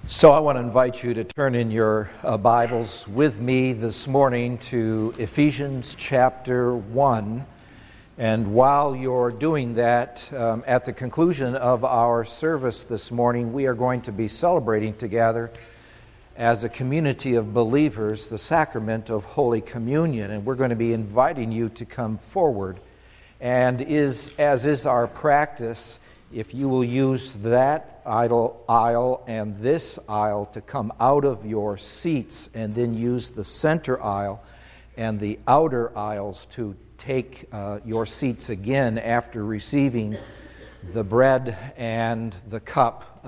So I want to invite you to turn in your Bibles with me this morning to Ephesians chapter 1. And while you're doing that, at the conclusion of our service this morning, we are going to be celebrating together as a community of believers the sacrament of Holy Communion. And we're going to be inviting you to come forward. And as is our practice, if you will use that aisle and this aisle to come out of your seats, and then use the center aisle and the outer aisles to take your seats again after receiving the bread and the cup,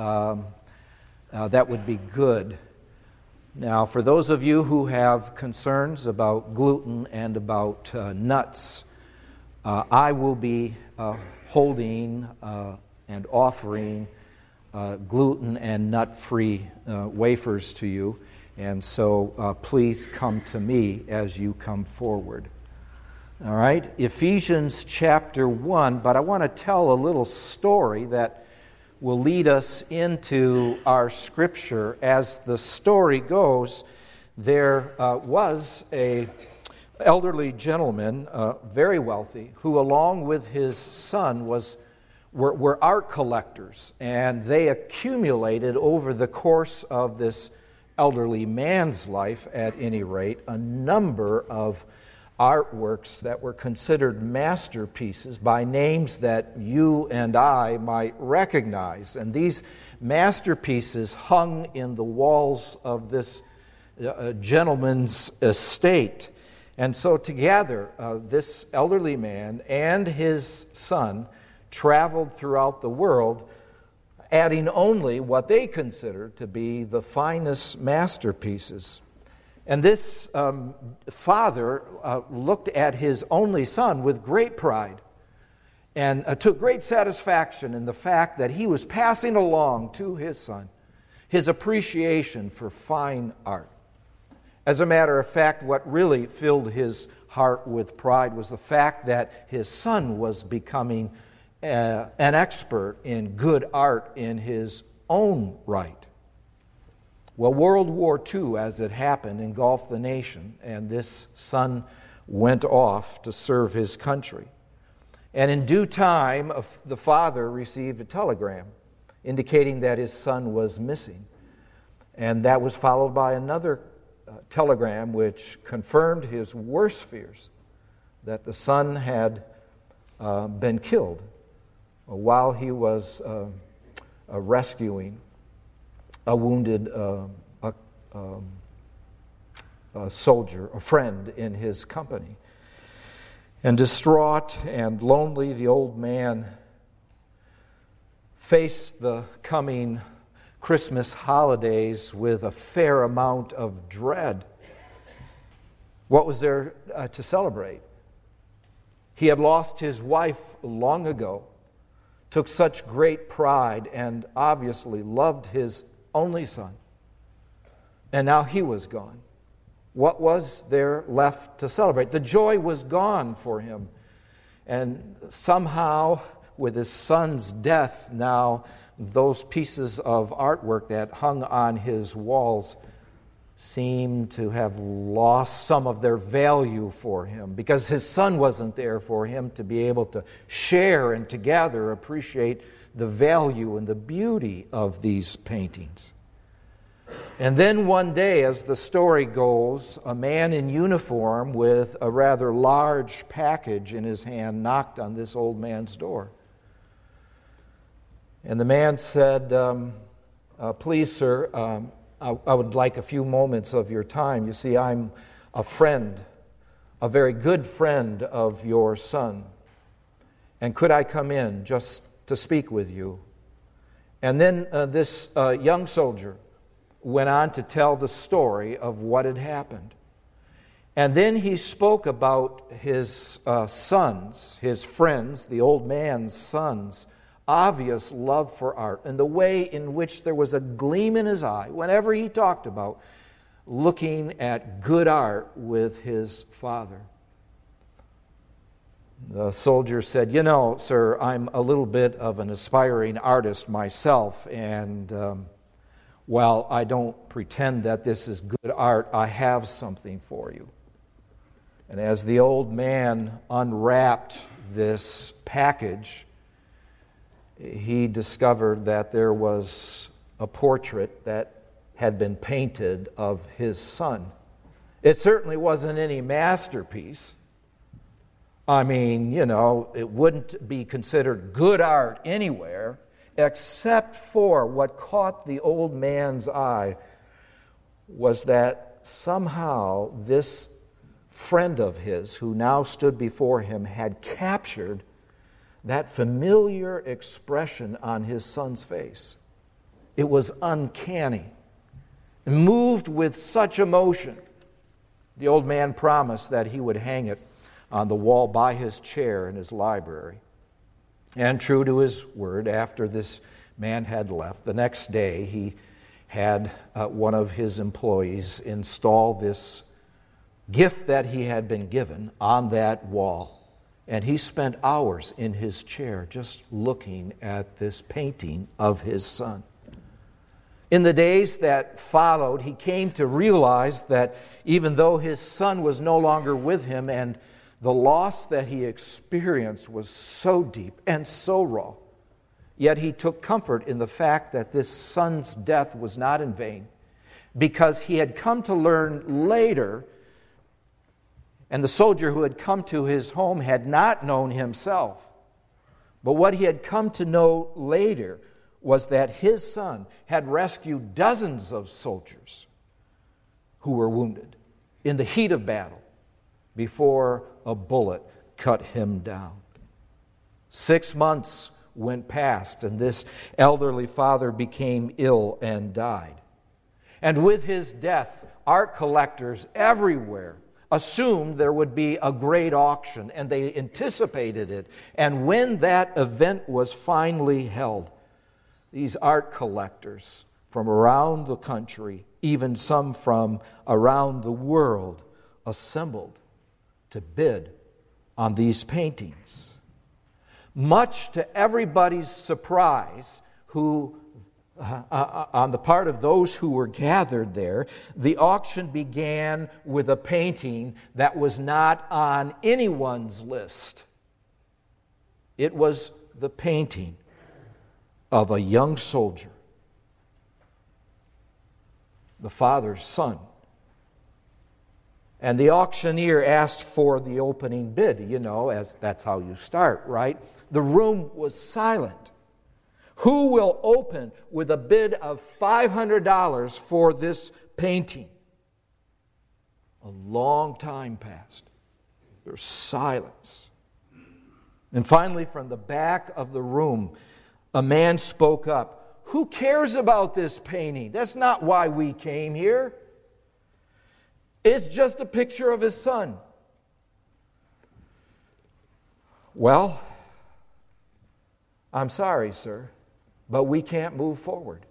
that would be good. Now, for those of you who have concerns about gluten and about nuts, I will be holding and offering gluten and nut-free wafers to you. And so please come to me as you come forward. All right, Ephesians chapter 1, but I want to tell a little story that will lead us into our scripture. As the story goes, there was an elderly gentleman, very wealthy, who along with his son were art collectors, and they accumulated over the course of this elderly man's life, at any rate, a number of artworks that were considered masterpieces by names that you and I might recognize. And these masterpieces hung in the walls of this gentleman's estate. And so together, this elderly man and his son traveled throughout the world, adding only what they considered to be the finest masterpieces. And this father looked at his only son with great pride and took great satisfaction in the fact that he was passing along to his son his appreciation for fine art. As a matter of fact, what really filled his heart with pride was the fact that his son was becoming an expert in good art in his own right. Well, World War II, as it happened, engulfed the nation, and this son went off to serve his country. And in due time, the father received a telegram indicating that his son was missing. And that was followed by another telegram which confirmed his worst fears, that the son had been killed while he was rescuing a wounded soldier, a friend in his company. And distraught and lonely, the old man faced the coming Christmas holidays with a fair amount of dread. What was there to celebrate? He had lost his wife long ago, took such great pride, and obviously loved his only son. And now he was gone. What was there left to celebrate? The joy was gone for him. And somehow, with his son's death, now those pieces of artwork that hung on his walls seemed to have lost some of their value for him, because his son wasn't there for him to be able to share and together appreciate the value and the beauty of these paintings. And then one day, as the story goes, a man in uniform with a rather large package in his hand knocked on this old man's door. And the man said, please, sir, I would like a few moments of your time. You see, I'm a friend, a very good friend of your son. And could I come in just to speak with you? And then this young soldier went on to tell the story of what had happened. And then he spoke about his sons, his friends, the old man's sons, obvious love for art, and the way in which there was a gleam in his eye whenever he talked about looking at good art with his father. The soldier said, "You know, sir, I'm a little bit of an aspiring artist myself, and While I don't pretend that this is good art, I have something for you. And as the old man unwrapped this package, he discovered that there was a portrait that had been painted of his son. It certainly wasn't any masterpiece. I mean, it wouldn't be considered good art anywhere, except for what caught the old man's eye was that somehow this friend of his, who now stood before him, had captured that familiar expression on his son's face. It was uncanny. Moved with such emotion, the old man promised that he would hang it on the wall by his chair in his library. And true to his word, after this man had left, the next day he had one of his employees install this gift that he had been given on that wall. And he spent hours in his chair just looking at this painting of his son. In the days that followed, he came to realize that even though his son was no longer with him and the loss that he experienced was so deep and so raw, yet he took comfort in the fact that this son's death was not in vain, because he had come to learn later, and the soldier who had come to his home had not known himself. But what he had come to know later was that his son had rescued dozens of soldiers who were wounded in the heat of battle before a bullet cut him down. 6 months went past, and this elderly father became ill and died. And with his death, art collectors everywhere assumed there would be a great auction, and they anticipated it. And when that event was finally held, these art collectors from around the country, even some from around the world, assembled to bid on these paintings. Much to everybody's surprise, on the part of those who were gathered there, the auction began with a painting that was not on anyone's list. It was the painting of a young soldier, the father's son. And the auctioneer asked for the opening bid, as that's how you start, right? The room was silent. Who will open with a bid of $500 for this painting? A long time passed. There's silence. And finally, from the back of the room, a man spoke up. Who cares about this painting? That's not why we came here. It's just a picture of his son. Well, I'm sorry, sir, but we can't move forward.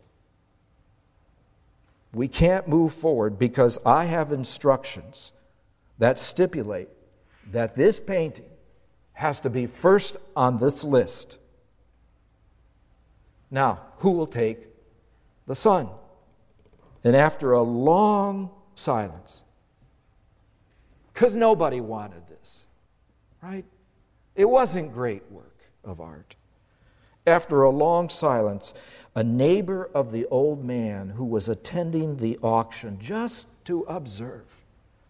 We can't move forward because I have instructions that stipulate that this painting has to be first on this list. Now, who will take the son? And after a long silence, because nobody wanted this, right? It wasn't great work of art. After a long silence, a neighbor of the old man who was attending the auction just to observe,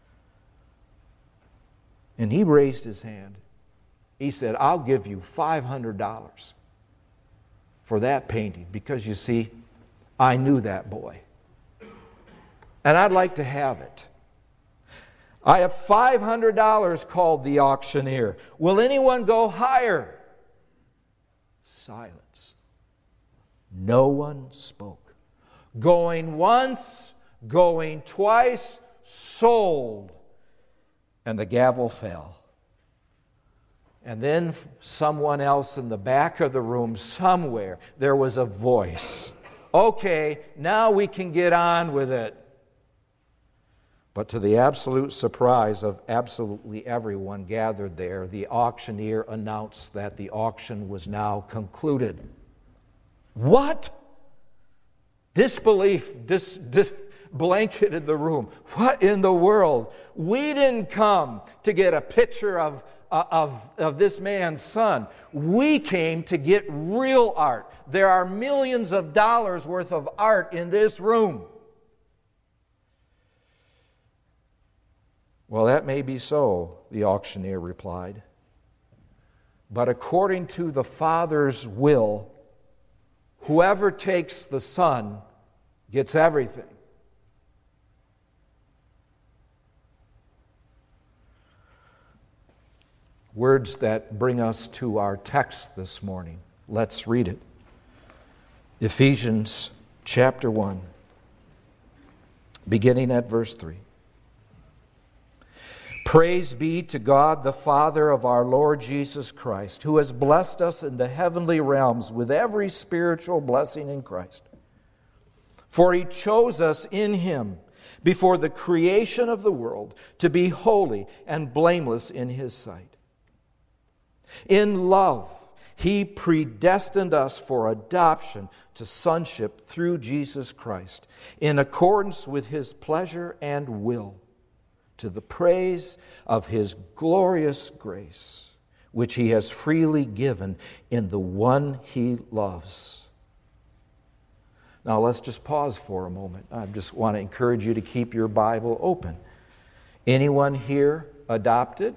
and he raised his hand. He said, I'll give you $500 for that painting, because you see, I knew that boy. And I'd like to have it. I have $500, called the auctioneer. Will anyone go higher? Silence. No one spoke. Going once, going twice, sold. And the gavel fell. And then someone else in the back of the room, somewhere, there was a voice. Okay, now we can get on with it. But to the absolute surprise of absolutely everyone gathered there, the auctioneer announced that the auction was now concluded. What? Disbelief blanketed the room. What in the world? We didn't come to get a picture of this man's son. We came to get real art. There are millions of dollars worth of art in this room. Well, that may be so, the auctioneer replied. But according to the Father's will, whoever takes the Son gets everything. Words that bring us to our text this morning. Let's read it. Ephesians chapter 1, beginning at verse 3. Praise be to God, the Father of our Lord Jesus Christ, who has blessed us in the heavenly realms with every spiritual blessing in Christ. For He chose us in Him before the creation of the world to be holy and blameless in His sight. In love, He predestined us for adoption to sonship through Jesus Christ, in accordance with His pleasure and will, to the praise of His glorious grace, which He has freely given in the one He loves. Now let's just pause for a moment. I just want to encourage you to keep your Bible open. Anyone here adopted?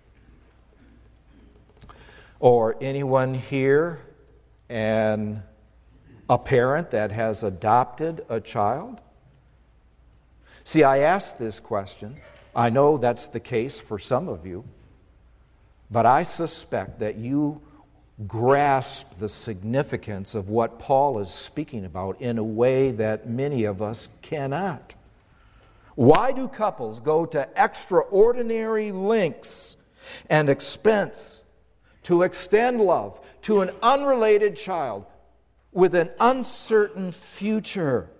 Or anyone here and a parent that has adopted a child? See, I asked this question. I know that's the case for some of you, but I suspect that you grasp the significance of what Paul is speaking about in a way that many of us cannot. Why do couples go to extraordinary lengths and expense to extend love to an unrelated child with an uncertain future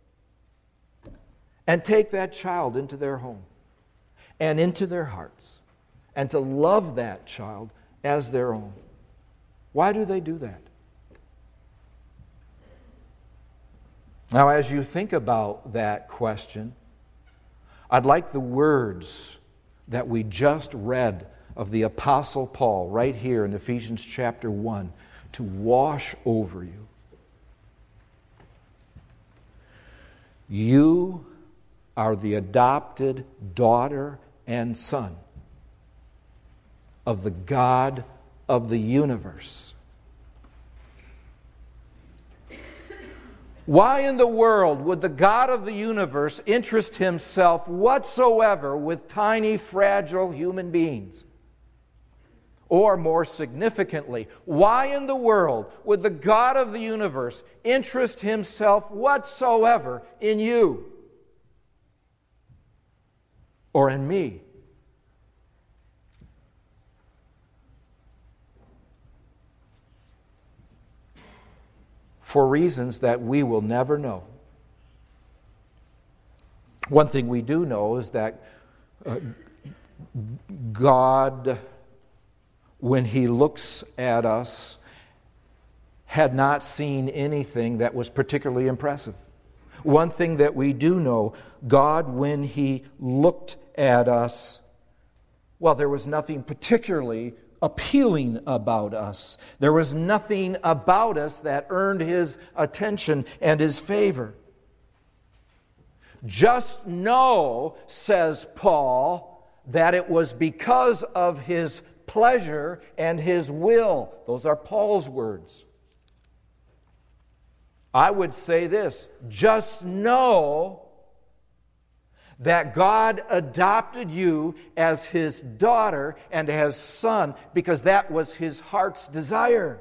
and take that child into their home and into their hearts and to love that child as their own? Why do they do that? Now, as you think about that question, I'd like the words that we just read of the Apostle Paul right here in Ephesians chapter 1 to wash over you. You are the adopted daughter and son of the God of the universe. Why in the world would the God of the universe interest Himself whatsoever with tiny, fragile human beings? Or more significantly, why in the world would the God of the universe interest Himself whatsoever in you? Or in me? For reasons that we will never know. One thing we do know is that God, when He looks at us, had not seen anything that was particularly impressive. One thing that we do know, God, when He looked at us, well, there was nothing particularly appealing about us. There was nothing about us that earned His attention and His favor. Just know, says Paul, that it was because of His pleasure and His will. Those are Paul's words. I would say this, just know that God adopted you as His daughter and as son because that was His heart's desire.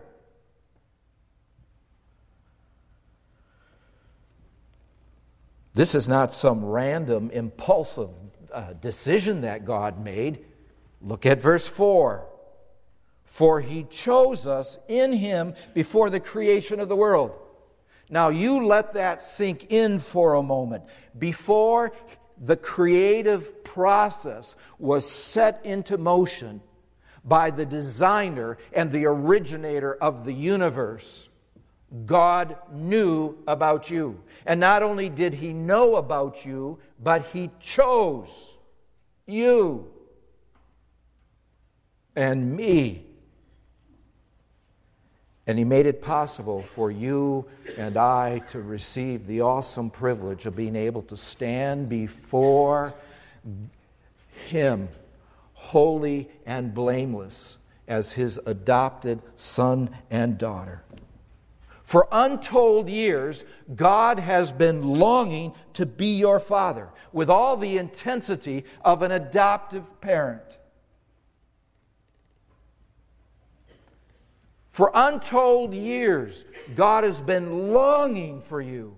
This is not some random, impulsive decision that God made. Look at verse 4. For He chose us in Him before the creation of the world. Now you let that sink in for a moment. Before the creative process was set into motion by the designer and the originator of the universe, God knew about you. And not only did He know about you, but He chose you and me. And He made it possible for you and I to receive the awesome privilege of being able to stand before Him, holy and blameless, as His adopted son and daughter. For untold years, God has been longing to be your Father with all the intensity of an adoptive parent. For untold years, God has been longing for you.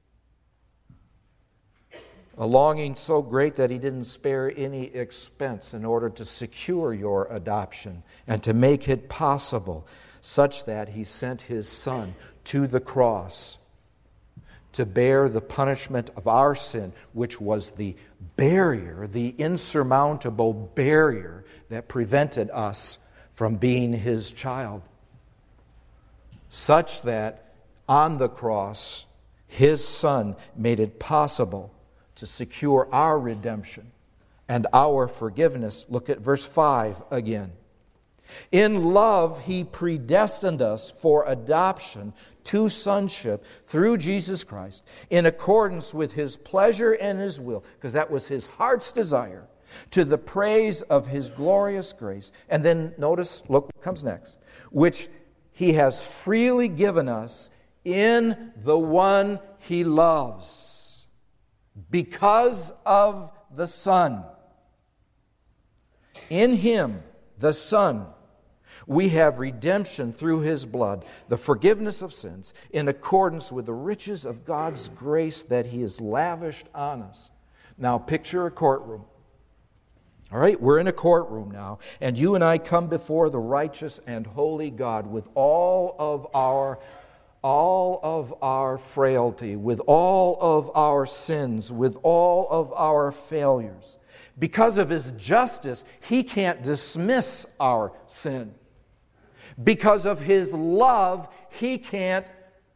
A longing so great that He didn't spare any expense in order to secure your adoption and to make it possible, such that He sent His Son to the cross to bear the punishment of our sin, which was the barrier, the insurmountable barrier that prevented us from being His child. Such that on the cross, His Son made it possible to secure our redemption and our forgiveness. Look at verse 5 again. In love, He predestined us for adoption to sonship through Jesus Christ, in accordance with His pleasure and His will, because that was His heart's desire, to the praise of His glorious grace. And then notice, look what comes next, which He has freely given us in the one He loves, because of the Son. In Him, the Son, we have redemption through His blood, the forgiveness of sins, in accordance with the riches of God's grace that He has lavished on us. Now picture a courtroom. All right, we're in a courtroom now, and you and I come before the righteous and holy God with all of our frailty, with all of our sins, with all of our failures. Because of His justice, He can't dismiss our sin. Because of His love, He can't,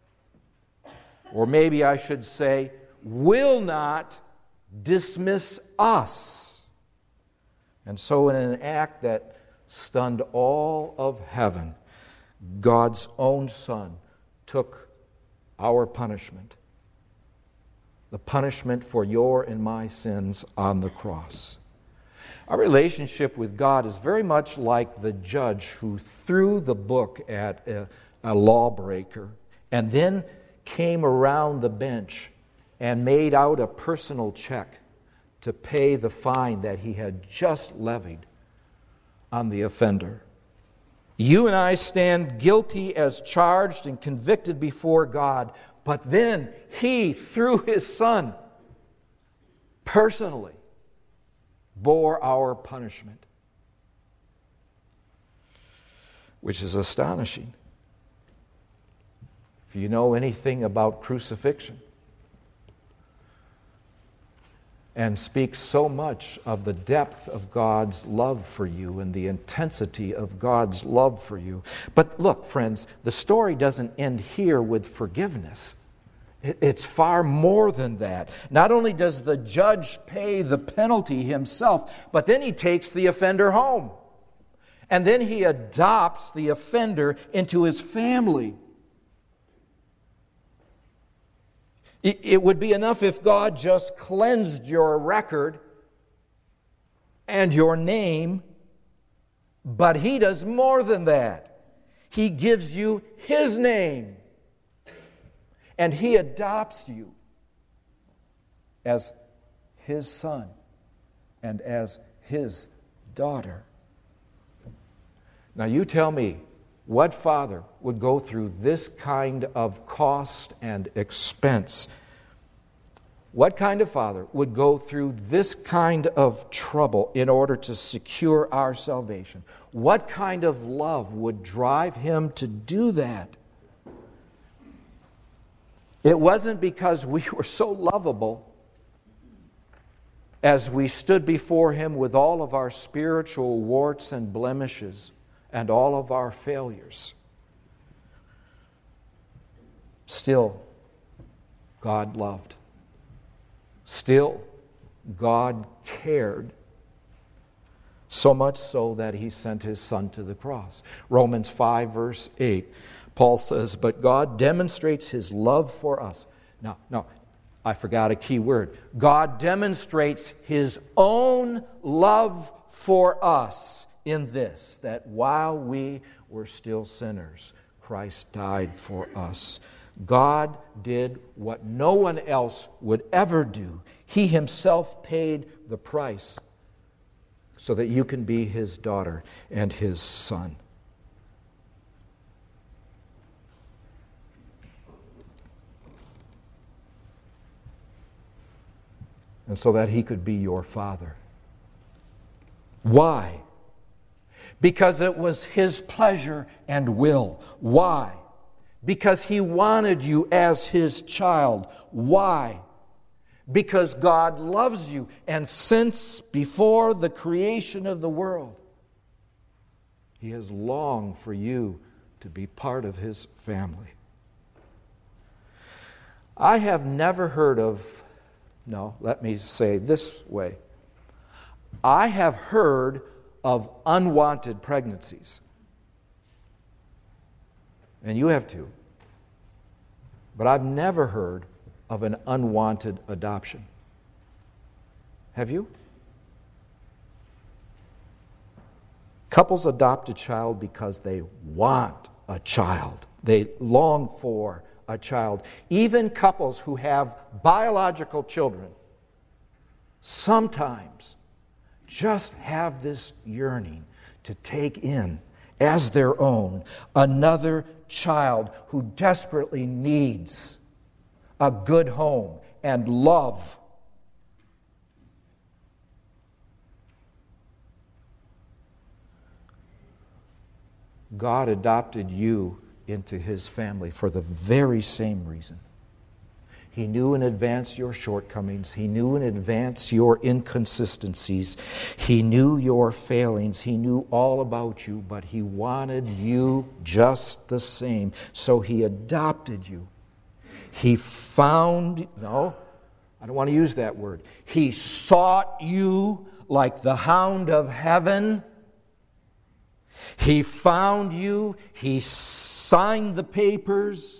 or maybe I should say, will not dismiss us. And so in an act that stunned all of heaven, God's own Son took our punishment, the punishment for your and my sins on the cross. Our relationship with God is very much like the judge who threw the book at a lawbreaker and then came around the bench and made out a personal check to pay the fine that he had just levied on the offender. You and I stand guilty as charged and convicted before God, but then He, through His Son, personally bore our punishment, which is astonishing. If you know anything about crucifixion, and speaks so much of the depth of God's love for you and the intensity of God's love for you. But look, friends, the story doesn't end here with forgiveness. It's far more than that. Not only does the judge pay the penalty himself, but then he takes the offender home. And then he adopts the offender into his family. It would be enough if God just cleansed your record and your name, but He does more than that. He gives you His name, and He adopts you as His son and as His daughter. Now you tell me, what father would go through this kind of cost and expense? What kind of father would go through this kind of trouble in order to secure our salvation? What kind of love would drive him to do that? It wasn't because we were so lovable as we stood before Him with all of our spiritual warts and blemishes and all of our failures. Still, God loved. Still, God cared. So much so that He sent His Son to the cross. Romans 5, verse 8, Paul says, "But God demonstrates His love for us." No, I forgot a key word. God demonstrates His own love for us in this, that while we were still sinners, Christ died for us. God did what no one else would ever do. He Himself paid the price so that you can be His daughter and His son. And so that He could be your Father. Why? Because it was His pleasure and will. Why? Because He wanted you as His child. Why? Because God loves you, and since before the creation of the world, He has longed for you to be part of His family. I have never heard of, let me say this way. I have heard of unwanted pregnancies. And you have too. But I've never heard of an unwanted adoption. Have you? Couples adopt a child because they want a child. They long for a child. Even couples who have biological children sometimes just have this yearning to take in as their own another child who desperately needs a good home and love. God adopted you into His family for the very same reason. He knew in advance your shortcomings. He knew in advance your inconsistencies. He knew your failings. He knew all about you, but He wanted you just the same. So He adopted you. He found, no, I don't want to use that word. He sought you like the hound of heaven. He found you. He signed the papers.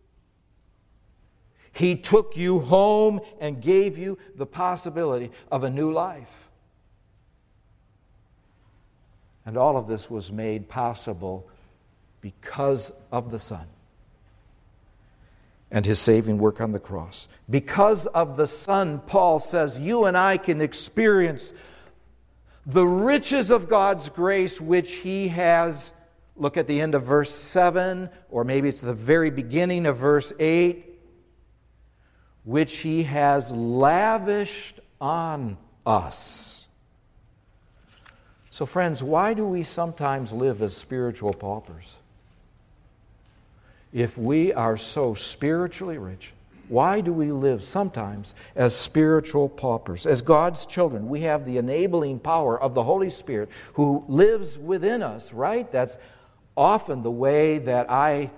He took you home and gave you the possibility of a new life. And all of this was made possible because of the Son and His saving work on the cross. Because of the Son, Paul says, you and I can experience the riches of God's grace which He has, look at the end of verse 7, or maybe it's the very beginning of verse 8, which He has lavished on us. So friends, why do we sometimes live as spiritual paupers? If we are so spiritually rich, why do we live sometimes as spiritual paupers? As God's children, we have the enabling power of the Holy Spirit who lives within us, right? That's often the way that I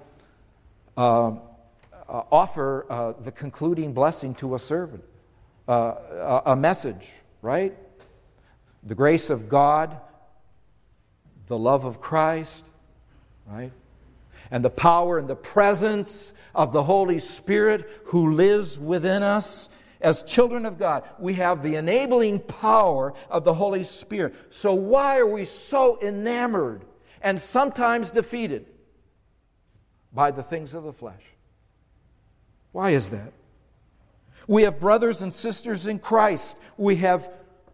offer the concluding blessing to a servant, a message, right? The grace of God, the love of Christ, right? And the power and the presence of the Holy Spirit who lives within us. As children of God, we have the enabling power of the Holy Spirit. So why are we so enamored and sometimes defeated by the things of the flesh? Why is that? We have brothers and sisters in Christ. We have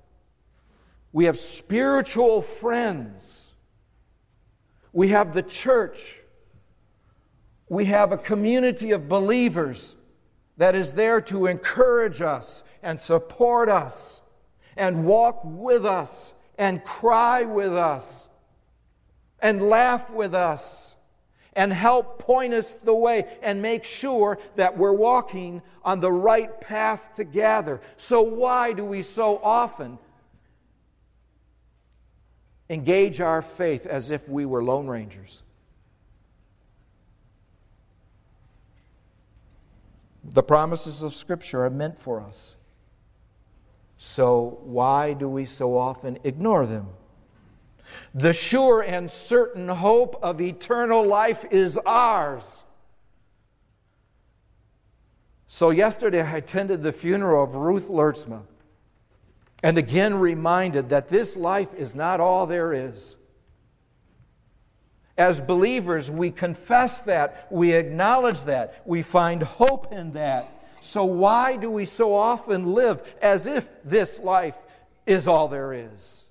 spiritual friends. We have the church. We have a community of believers that is there to encourage us and support us and walk with us and cry with us and laugh with us and help point us the way and make sure that we're walking on the right path together. So why do we so often engage our faith as if we were lone rangers? The promises of Scripture are meant for us. So why do we so often ignore them? The sure and certain hope of eternal life is ours. So yesterday I attended the funeral of Ruth Lertzma, and again reminded that this life is not all there is. As believers, we confess that, we acknowledge that, we find hope in that. So why do we so often live as if this life is all there is?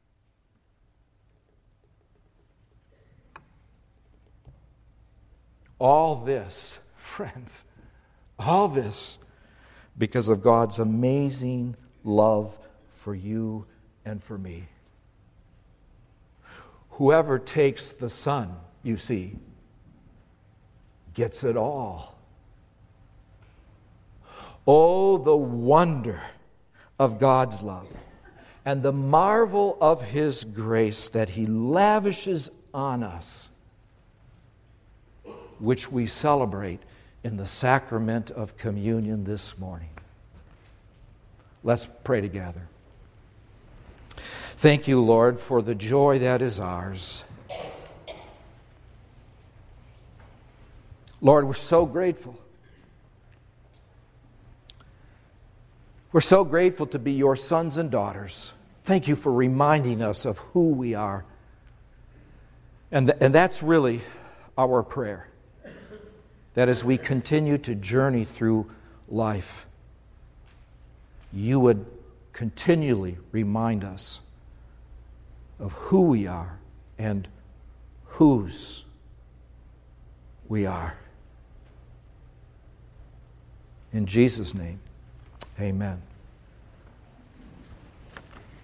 All this, friends, all this because of God's amazing love for you and for me. Whoever takes the Son, you see, gets it all. Oh, the wonder of God's love and the marvel of His grace that He lavishes on us, which we celebrate in the sacrament of communion this morning. Let's pray together. Thank you, Lord, for the joy that is ours. Lord, we're so grateful. We're so grateful to be your sons and daughters. Thank you for reminding us of who we are. And that's really our prayer. That as we continue to journey through life, you would continually remind us of who we are and whose we are. In Jesus' name, amen.